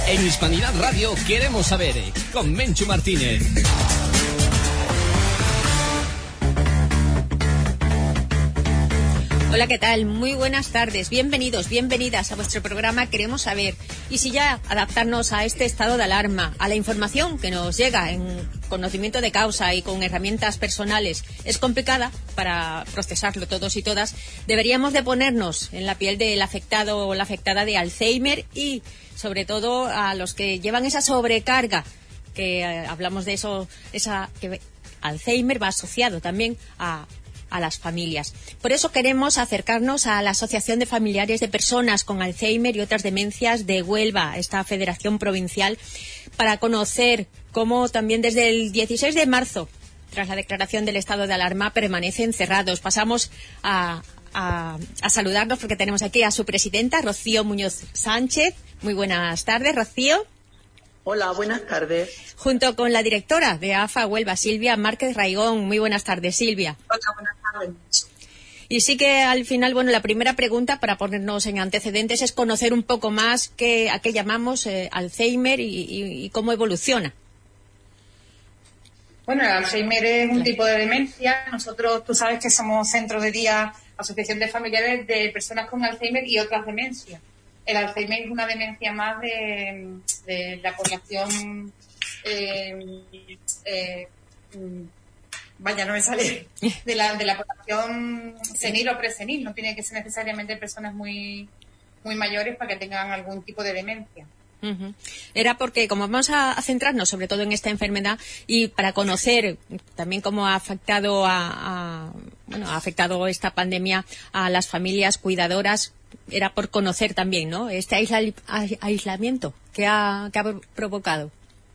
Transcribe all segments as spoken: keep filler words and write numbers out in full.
En Hispanidad Radio queremos saber, con Menchu Martínez. Hola, ¿qué tal? Muy buenas tardes. Bienvenidos, bienvenidas a vuestro programa Queremos Saber. Y si ya adaptarnos a este estado de alarma, a la información que nos llega en conocimiento de causa y con herramientas personales es complicada para procesarlo todos y todas, deberíamos de ponernos en la piel del afectado o la afectada de Alzheimer y sobre todo a los que llevan esa sobrecarga, que eh, hablamos de eso, esa que Alzheimer va asociado también a a las familias. Por eso queremos acercarnos a la Asociación de Familiares de Personas con Alzheimer y otras demencias de Huelva, esta federación provincial, para conocer cómo también desde el dieciséis de marzo, tras la declaración del estado de alarma, permanecen cerrados. Pasamos a, a, a saludarnos porque tenemos aquí a su presidenta, Rocío Muñoz Sánchez. Muy buenas tardes, Rocío. Hola, buenas tardes. Junto con la directora de A F A Huelva, Silvia Márquez Raigón. Muy buenas tardes, Silvia. Hola, buenas tardes. Y sí que al final, bueno, la primera pregunta para ponernos en antecedentes es conocer un poco más qué, a qué llamamos eh, Alzheimer y, y, y cómo evoluciona. Bueno, el Alzheimer es un tipo de demencia. Nosotros, tú sabes que somos Centro de Día, Asociación de Familiares de Personas con Alzheimer y otras demencias. El Alzheimer es una demencia más de, de la población, eh, eh, vaya, no me sale, de la, de la población senil o presenil. No tiene que ser necesariamente personas muy, muy mayores para que tengan algún tipo de demencia. Uh-huh. Era porque, como vamos a, a centrarnos sobre todo en esta enfermedad y para conocer también cómo ha afectado a, a bueno, ha afectado esta pandemia a las familias cuidadoras, era por conocer también, ¿no?, este aisla- aislamiento que ha, que ha provocado.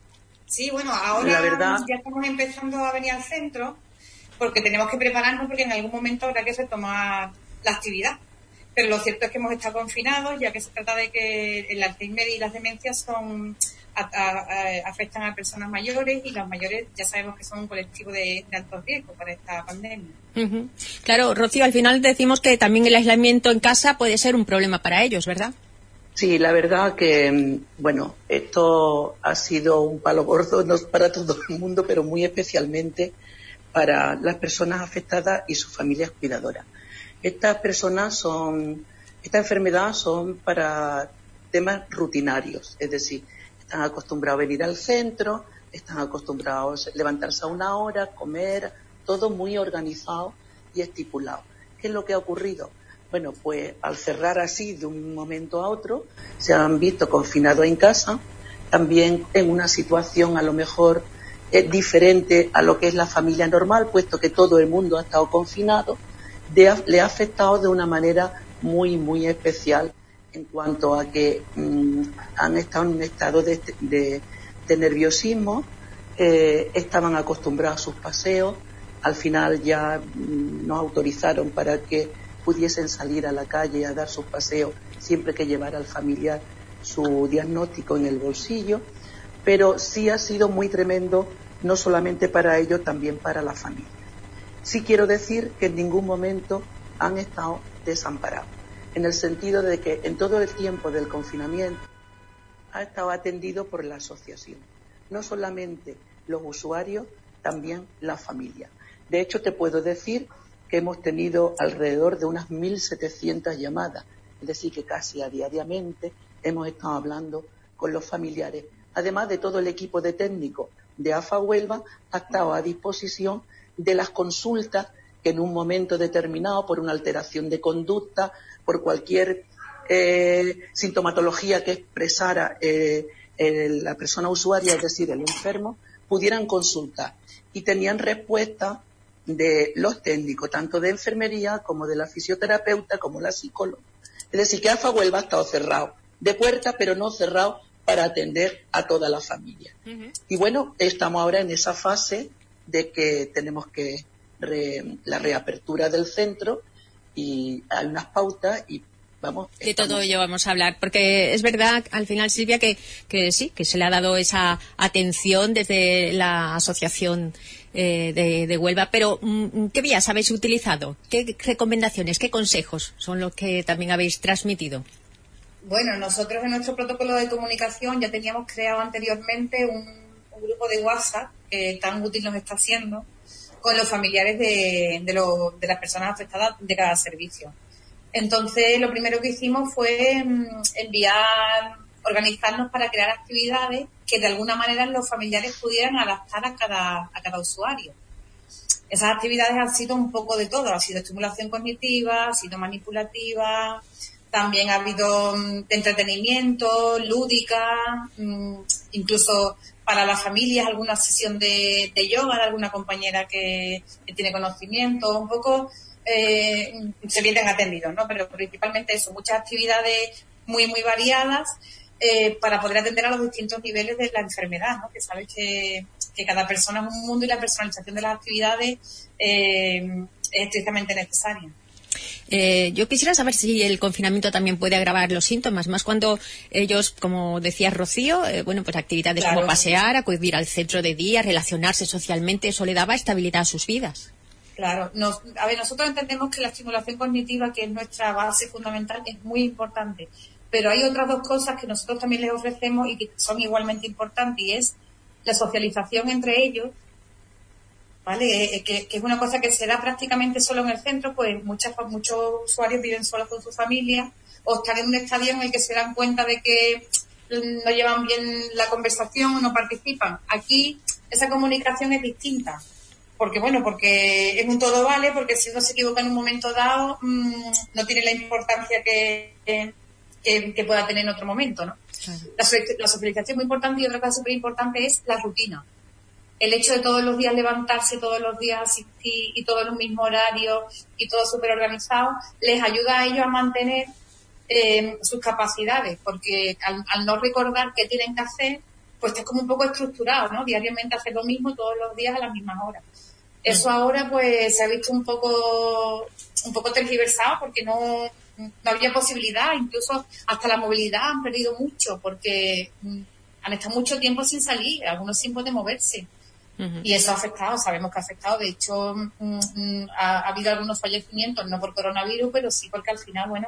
Sí, bueno, ahora la verdad... ya estamos empezando a venir al centro porque tenemos que prepararnos porque en algún momento habrá que retomar la actividad. Pero lo cierto es que hemos estado confinados, ya que se trata de que el Alzheimer y las demencias son a, a, a, afectan a personas mayores y las mayores ya sabemos que son un colectivo de, de alto riesgo para esta pandemia. Uh-huh. Claro, Rocío, al final decimos que también el aislamiento en casa puede ser un problema para ellos, ¿verdad? Sí, la verdad que, bueno, esto ha sido un palo gordo, no para todo el mundo, pero muy especialmente para las personas afectadas y sus familias cuidadoras. Estas personas son, esta enfermedad son para temas rutinarios, es decir, están acostumbrados a venir al centro, están acostumbrados a levantarse a una hora, comer, todo muy organizado y estipulado. ¿Qué es lo que ha ocurrido? Bueno, pues al cerrar así de un momento a otro, se han visto confinados en casa, también en una situación a lo mejor eh, diferente a lo que es la familia normal, puesto que todo el mundo ha estado confinado. De, le ha afectado de una manera muy, muy especial en cuanto a que mmm, han estado en un estado de, de, de nerviosismo, eh, estaban acostumbrados a sus paseos, al final ya mmm, nos autorizaron para que pudiesen salir a la calle a dar sus paseos siempre que llevara al familiar su diagnóstico en el bolsillo, pero sí ha sido muy tremendo, no solamente para ellos, también para la familia. Sí quiero decir que en ningún momento han estado desamparados, en el sentido de que en todo el tiempo del confinamiento ha estado atendido por la asociación. No solamente los usuarios, también la familia. De hecho, te puedo decir que hemos tenido alrededor de unas mil setecientas llamadas, es decir, que casi a diariamente hemos estado hablando con los familiares. Además de todo el equipo de técnicos de A F A Huelva ha estado a disposición de las consultas que en un momento determinado, por una alteración de conducta, por cualquier eh, sintomatología que expresara eh, el, la persona usuaria, es decir, el enfermo, pudieran consultar. Y tenían respuesta de los técnicos, tanto de enfermería como de la fisioterapeuta, como la psicóloga. Es decir, que A F A Huelva ha estado cerrado de puertas, pero no cerrado para atender a toda la familia. Uh-huh. Y bueno, estamos ahora en esa fase de que tenemos que re, la reapertura del centro y hay unas pautas y vamos. De estamos... todo ello vamos a hablar, porque es verdad, al final, Silvia, que, que sí, que se le ha dado esa atención desde la asociación eh, de, de Huelva, pero ¿qué vías habéis utilizado? ¿Qué recomendaciones, qué consejos son los que también habéis transmitido? Bueno, nosotros en nuestro protocolo de comunicación ya teníamos creado anteriormente un, un grupo de WhatsApp que tan útil nos está haciendo con los familiares de, de, lo, de las personas afectadas de cada servicio. Entonces, lo primero que hicimos fue mm, enviar, organizarnos para crear actividades que de alguna manera los familiares pudieran adaptar a cada, a cada usuario. Esas actividades han sido un poco de todo, ha sido estimulación cognitiva, ha sido manipulativa, también ha habido mm, entretenimiento, lúdica, mm, incluso para las familias alguna sesión de, de yoga de alguna compañera que, que tiene conocimiento, un poco eh, se vienen atendidos, ¿no? Pero principalmente eso, muchas actividades muy, muy variadas eh, para poder atender a los distintos niveles de la enfermedad, ¿no? Que sabes que, que cada persona es un mundo y la personalización de las actividades eh, es estrictamente necesaria. Eh, yo quisiera saber si el confinamiento también puede agravar los síntomas, más cuando ellos, como decía Rocío, eh, bueno, pues actividades claro. como pasear, acudir al centro de día, relacionarse socialmente, eso le daba estabilidad a sus vidas. Claro, nos, a ver, nosotros entendemos que la estimulación cognitiva, que es nuestra base fundamental, es muy importante, pero hay otras dos cosas que nosotros también les ofrecemos y que son igualmente importantes, y es la socialización entre ellos, ¿vale? Que, que es una cosa que se da prácticamente solo en el centro, pues muchas, muchos usuarios viven solos con su familia o están en un estadio en el que se dan cuenta de que no llevan bien la conversación o no participan. Aquí esa comunicación es distinta, porque bueno, porque es un todo vale, porque si uno se equivoca en un momento dado mmm, no tiene la importancia que, que, que pueda tener en otro momento, ¿no? Claro. La, la socialización es muy importante, y otra cosa súper importante es la rutina. El hecho de todos los días levantarse, todos los días asistir y todo en un mismo horario y todo súper organizado, les ayuda a ellos a mantener eh, sus capacidades, porque al, al no recordar qué tienen que hacer, pues es como un poco estructurado, ¿no? Diariamente hacer lo mismo todos los días a las mismas horas. Eso ahora pues se ha visto un poco un poco tergiversado porque no, no había posibilidad, incluso hasta la movilidad han perdido mucho porque han estado mucho tiempo sin salir, algunos sin poder moverse. Uh-huh. Y eso ha afectado, sabemos que ha afectado. De hecho, mm, ha, ha habido algunos fallecimientos, no por coronavirus, pero sí porque al final, bueno,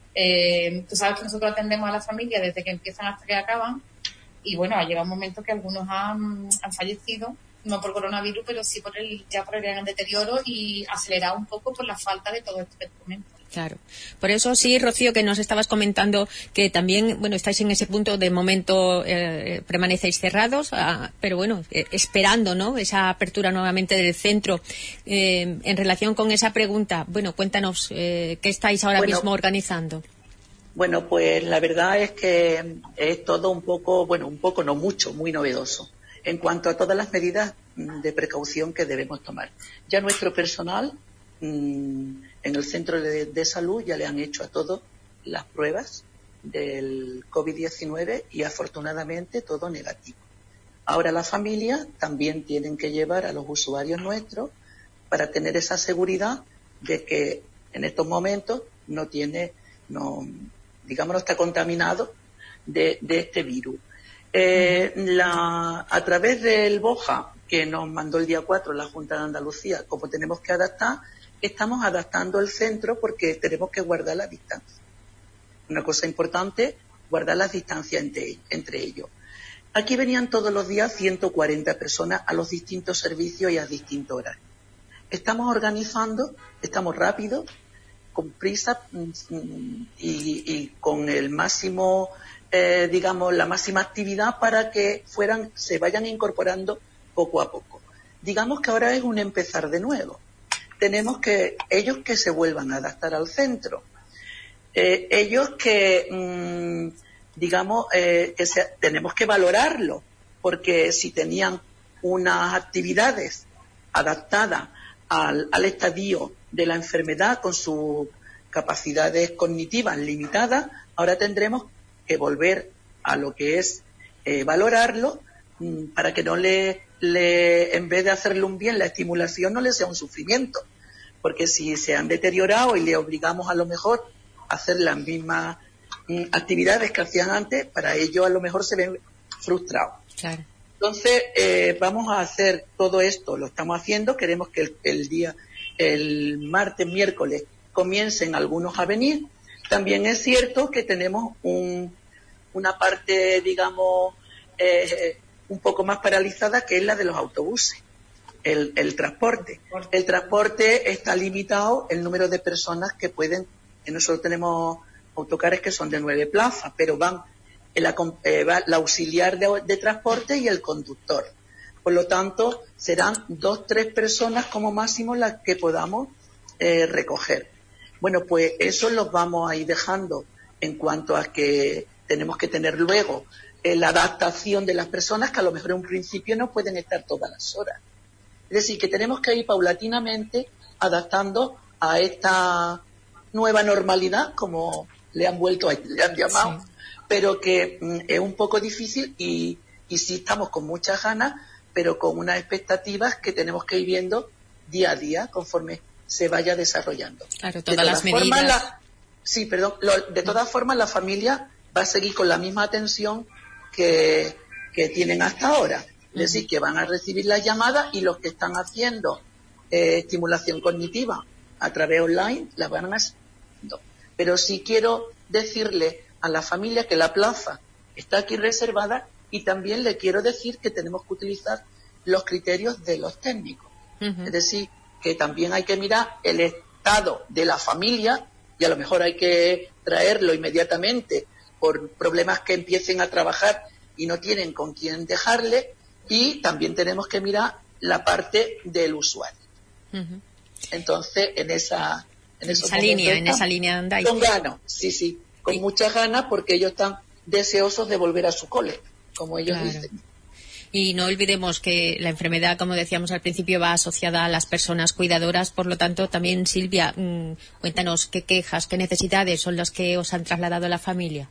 eh, tú sabes que nosotros atendemos a la familia desde que empiezan hasta que acaban, y bueno, ha llegado un momento que algunos han, han fallecido, no por coronavirus, pero sí por el, ya por el gran deterioro y acelerado un poco por la falta de todo este documento. Claro. Por eso sí, Rocío, que nos estabas comentando que también, bueno, estáis en ese punto, de momento eh, permanecéis cerrados, ah, pero bueno, eh, esperando, ¿no?, esa apertura nuevamente del centro. Eh, en relación con esa pregunta, bueno, cuéntanos, eh, ¿qué estáis ahora bueno, mismo organizando? Bueno, pues la verdad es que es todo un poco, bueno, un poco, no mucho, muy novedoso en cuanto a todas las medidas de precaución que debemos tomar. Ya nuestro personal mmm, en el centro de, de salud ya le han hecho a todos las pruebas del covid diecinueve y afortunadamente todo negativo. Ahora las familias también tienen que llevar a los usuarios nuestros para tener esa seguridad de que en estos momentos no tiene, no, digamos, no está contaminado de, de este virus. Eh, la, a través del BOJA, que nos mandó el día cuatro la Junta de Andalucía, como tenemos que adaptar, estamos adaptando el centro porque tenemos que guardar la distancia. Una cosa importante, guardar las distancias entre, entre ellos. Aquí venían todos los días ciento cuarenta personas a los distintos servicios y a distintos horarios. Estamos organizando, estamos rápidos, con prisa y, y con el máximo, eh, digamos, la máxima actividad para que fueran, se vayan incorporando poco a poco. Digamos que ahora es un empezar de nuevo. Tenemos que, ellos que se vuelvan a adaptar al centro, eh, ellos que, mmm, digamos, eh, que se, tenemos que valorarlo, porque si tenían unas actividades adaptadas al, al estadio de la enfermedad con sus capacidades cognitivas limitadas, ahora tendremos que volver a lo que es eh, valorarlo mmm, para que no le, le, en vez de hacerle un bien, la estimulación no le sea un sufrimiento, porque si se han deteriorado y le obligamos a lo mejor a hacer las mismas mmm, actividades que hacían antes, para ello a lo mejor se ven frustrados. Claro. Entonces, eh, vamos a hacer todo esto, lo estamos haciendo, queremos que el, el día, el martes, miércoles, comiencen algunos a venir, También es cierto que tenemos un, una parte, digamos, eh, un poco más paralizada, que es la de los autobuses, el, el transporte. El transporte está limitado, el número de personas que pueden, nosotros tenemos autocares que son de nueve plazas, pero van el, eh, va la auxiliar de, de transporte y el conductor. Por lo tanto, serán dos, tres personas como máximo las que podamos eh, recoger. Bueno, pues eso los vamos a ir dejando en cuanto a que tenemos que tener luego eh, la adaptación de las personas, que a lo mejor en un principio no pueden estar todas las horas. Es decir, que tenemos que ir paulatinamente adaptando a esta nueva normalidad, como le han vuelto a, le han llamado, sí. Pero que mm, es un poco difícil y, y sí estamos con muchas ganas, pero con unas expectativas que tenemos que ir viendo día a día conforme se vaya desarrollando. Claro, todas, todas las medidas. Formas, la, sí, perdón. Lo, de todas formas, la familia va a seguir con la misma atención que, que tienen hasta ahora. Es uh-huh. decir, que van a recibir las llamadas y los que están haciendo eh, estimulación cognitiva a través online las van a haciendo. Pero sí quiero decirle a la familia que la plaza está aquí reservada, y también le quiero decir que tenemos que utilizar los criterios de los técnicos. Uh-huh. Es decir, que también hay que mirar el estado de la familia, y a lo mejor hay que traerlo inmediatamente por problemas que empiecen a trabajar y no tienen con quién dejarle, y también tenemos que mirar la parte del usuario. Uh-huh. Entonces, en esa en, en esa línea, en esa línea andáis. Con ganas, sí, sí, con sí. muchas ganas, porque ellos están deseosos de volver a su cole, como ellos claro. dicen. Y no olvidemos que la enfermedad, como decíamos al principio, va asociada a las personas cuidadoras. Por lo tanto, también, Silvia, mmm, cuéntanos qué quejas, qué necesidades son las que os han trasladado a la familia.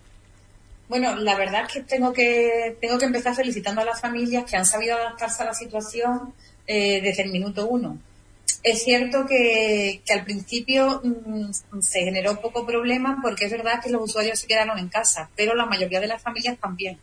Bueno, la verdad es que tengo que tengo que empezar felicitando a las familias que han sabido adaptarse a la situación eh, desde el minuto uno. Es cierto que, que al principio mmm, se generó poco problema, porque es verdad que los usuarios se quedaron en casa, pero la mayoría de las familias también.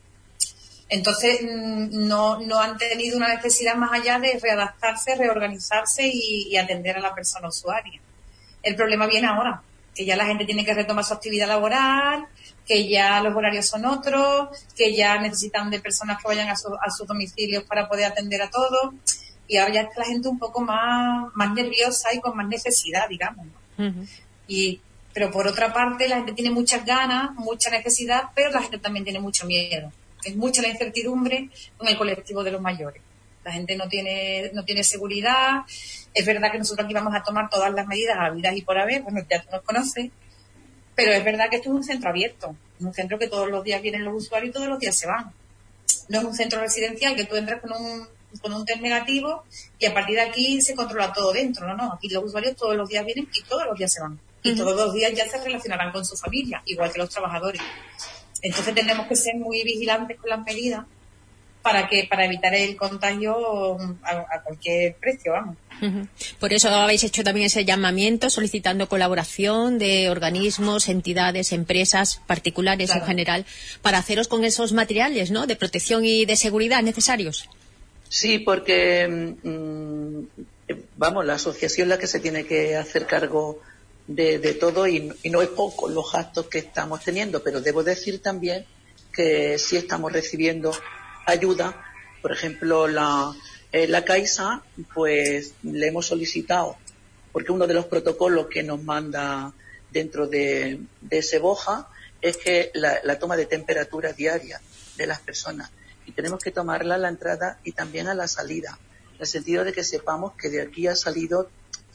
Entonces no, no han tenido una necesidad más allá de readaptarse, reorganizarse y, y atender a la persona usuaria. El problema viene ahora, que ya la gente tiene que retomar su actividad laboral, que ya los horarios son otros, que ya necesitan de personas que vayan a, su, a sus domicilios para poder atender a todos, y ahora ya está la gente un poco más, más nerviosa y con más necesidad, digamos, ¿no? Uh-huh. Y, pero por otra parte, la gente tiene muchas ganas, mucha necesidad, pero la gente también tiene mucho miedo. Es mucha la incertidumbre con el colectivo de los mayores. La gente no tiene no tiene seguridad. Es verdad que nosotros aquí vamos a tomar todas las medidas habidas y por haber, bueno, ya tú nos conoces, pero es verdad que esto es un centro abierto, es un centro que todos los días vienen los usuarios y todos los días se van. No es un centro residencial que tú entras con un con un test negativo y a partir de aquí se controla todo dentro, no, no, aquí los usuarios todos los días vienen y todos los días se van. Y uh-huh. todos los días ya se relacionarán con su familia, igual que los trabajadores. Entonces tenemos que ser muy vigilantes con las medidas para que para evitar el contagio a, a cualquier precio, vamos. Uh-huh. Por eso habéis hecho también ese llamamiento solicitando colaboración de organismos, entidades, empresas, particulares claro. en general, para haceros con esos materiales, ¿no?, de protección y de seguridad necesarios. Sí, porque mmm, vamos, la asociación es la que se tiene que hacer cargo De, de todo y, y no es poco los gastos que estamos teniendo, pero debo decir también que sí estamos recibiendo ayuda. Por ejemplo, la, eh, la Caixa, pues le hemos solicitado, porque uno de los protocolos que nos manda dentro de, de Seboja es que la, la toma de temperatura diaria de las personas, y tenemos que tomarla a la entrada y también a la salida, en el sentido de que sepamos que de aquí ha salido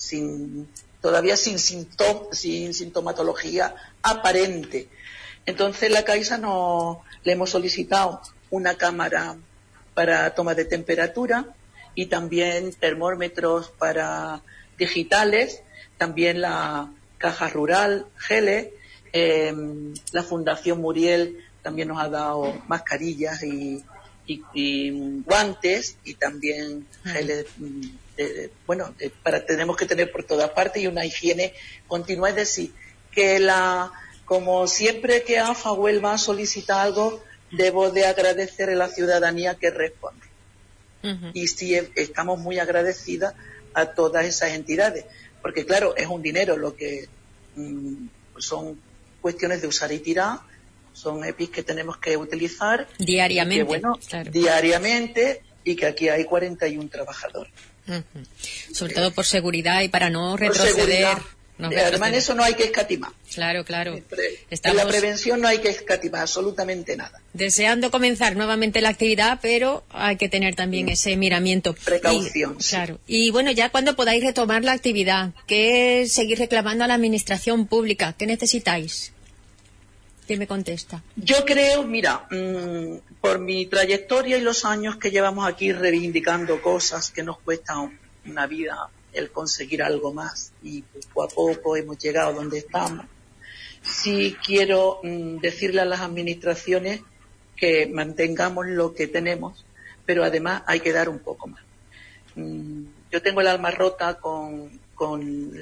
sin todavía sin, sintom, sin sintomatología aparente. Entonces la Caixa nos le hemos solicitado una cámara para toma de temperatura y también termómetros para digitales, también la Caja Rural, geles, eh, la Fundación Muriel también nos ha dado mascarillas y, y, y guantes, y también geles. Eh, bueno, eh, para tenemos que tener por todas partes, y una higiene continua. Es decir, que la como siempre que AFA vuelva a solicitar algo, debo de agradecer a la ciudadanía que responde. Uh-huh. Y sí, estamos muy agradecidas a todas esas entidades, porque claro, es un dinero lo que mmm, pues son cuestiones de usar y tirar, son E P Is que tenemos que utilizar diariamente, y que, bueno, claro. diariamente, y que aquí hay cuarenta y uno trabajadores. Uh-huh. Sobre todo por seguridad y para no retroceder. No Además, en eso no hay que escatimar. Claro, claro. Estamos en la prevención no hay que escatimar absolutamente nada. Deseando comenzar nuevamente la actividad, pero hay que tener también sí. ese miramiento. Precaución. Y, sí. Claro. Y bueno, ya cuando podáis retomar la actividad, ¿qué seguir reclamando a la administración pública? ¿Qué necesitáis? ¿Quién me contesta? Yo creo, mira, mmm, por mi trayectoria y los años que llevamos aquí reivindicando cosas que nos cuestan una vida, el conseguir algo más, y poco a poco hemos llegado donde estamos. Sí quiero mmm, decirle a las administraciones que mantengamos lo que tenemos, pero además hay que dar un poco más. Mm, yo tengo el alma rota con, con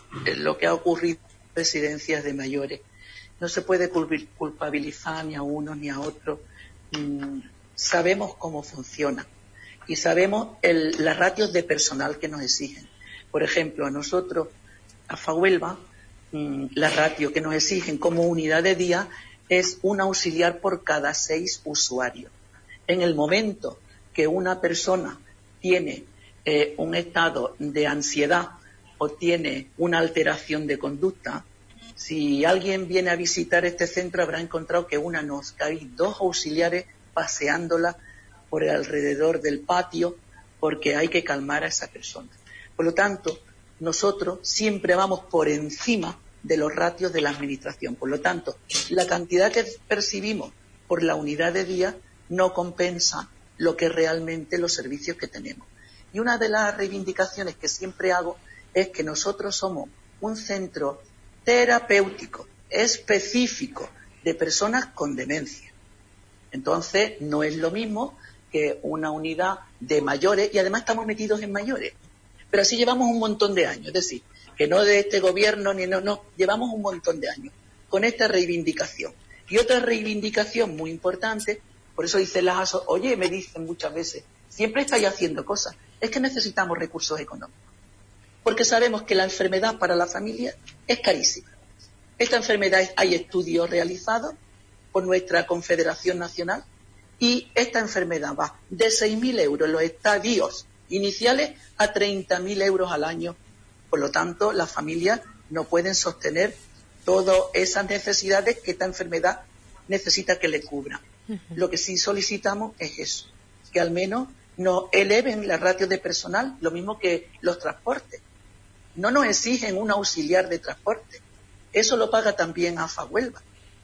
lo que ha ocurrido en residencias de mayores. No se puede culpabilizar ni a uno ni a otro. Mm, sabemos cómo funciona y sabemos el, las ratios de personal que nos exigen. Por ejemplo, a nosotros, a Fahuelva, mmm, la ratio que nos exigen como unidad de día es un auxiliar por cada seis usuarios. En el momento que una persona tiene eh, un estado de ansiedad o tiene una alteración de conducta, si alguien viene a visitar este centro habrá encontrado que una nos que hay dos auxiliares paseándola por el alrededor del patio porque hay que calmar a esa persona. Por lo tanto, nosotros siempre vamos por encima de los ratios de la administración. Por lo tanto, la cantidad que percibimos por la unidad de día no compensa lo que realmente los servicios que tenemos. Y una de las reivindicaciones que siempre hago es que nosotros somos un centro terapéutico, específico, de personas con demencia. Entonces, no es lo mismo que una unidad de mayores, y además estamos metidos en mayores. Pero así llevamos un montón de años, es decir, que no de este gobierno, ni no, no, llevamos un montón de años con esta reivindicación. Y otra reivindicación muy importante, por eso dicen las aso, oye, me dicen muchas veces, siempre estáis haciendo cosas, es que necesitamos recursos económicos. Porque sabemos que la enfermedad para la familia es carísima. Esta enfermedad hay estudios realizados por nuestra Confederación Nacional y esta enfermedad va de seis mil euros en los estadios iniciales a treinta mil euros al año. Por lo tanto, las familias no pueden sostener todas esas necesidades que esta enfermedad necesita que le cubran. Uh-huh. Lo que sí solicitamos es eso, que al menos nos eleven las ratios de personal, lo mismo que los transportes. No nos exigen un auxiliar de transporte. Eso lo paga también A F A Huelva,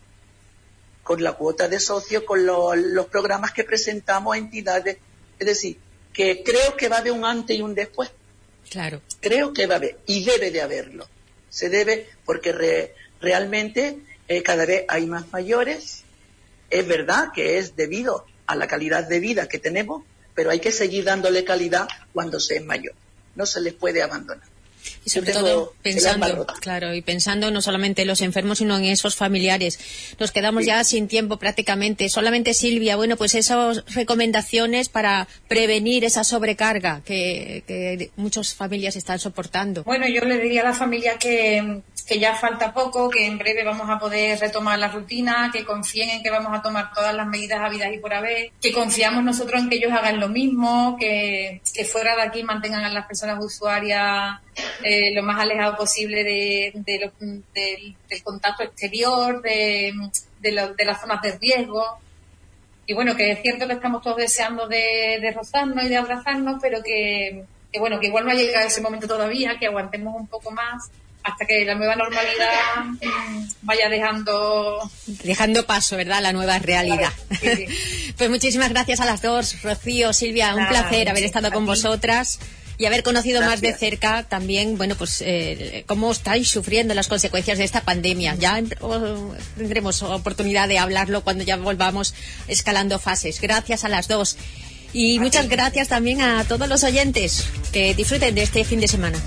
con la cuota de socio, con lo, los programas que presentamos a entidades. Es decir, que creo que va a haber un antes y un después. Claro. Creo que va a haber, y debe de haberlo. Se debe, porque re, realmente eh, cada vez hay más mayores. Es verdad que es debido a la calidad de vida que tenemos, pero hay que seguir dándole calidad cuando se es mayor. No se les puede abandonar. Y sobre todo pensando, claro, y pensando no solamente en los enfermos, sino en esos familiares. Nos quedamos sí. ya sin tiempo prácticamente. Solamente, Silvia, bueno, pues esas recomendaciones para prevenir esa sobrecarga que, que muchas familias están soportando. Bueno, yo le diría a la familia que, que ya falta poco, que en breve vamos a poder retomar la rutina, que confíen en que vamos a tomar todas las medidas habidas y por haber, que confiamos nosotros en que ellos hagan lo mismo, que, que fuera de aquí mantengan a las personas usuarias Eh, lo más alejado posible de, de lo, de, del contacto exterior, de, de, lo, de las zonas de riesgo. Y bueno, que es cierto que estamos todos deseando de, de rozarnos y de abrazarnos, pero que, que bueno, que igual no ha llegado ese momento todavía, que aguantemos un poco más hasta que la nueva normalidad mmm, vaya dejando... Dejando paso, ¿verdad?, la nueva realidad. Claro, sí, sí. Pues muchísimas gracias a las dos, Rocío, Silvia, un Nada, placer haber estado con vosotras. Y haber conocido Gracias. Más de cerca también, bueno, pues eh, cómo estáis sufriendo las consecuencias de esta pandemia. Ya oh, tendremos oportunidad de hablarlo cuando ya volvamos escalando fases. Gracias a las dos. Y muchas gracias también a todos los oyentes que disfruten de este fin de semana.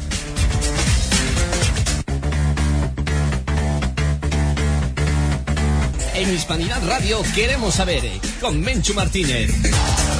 En Hispanidad Radio queremos saber, con Menchu Martínez.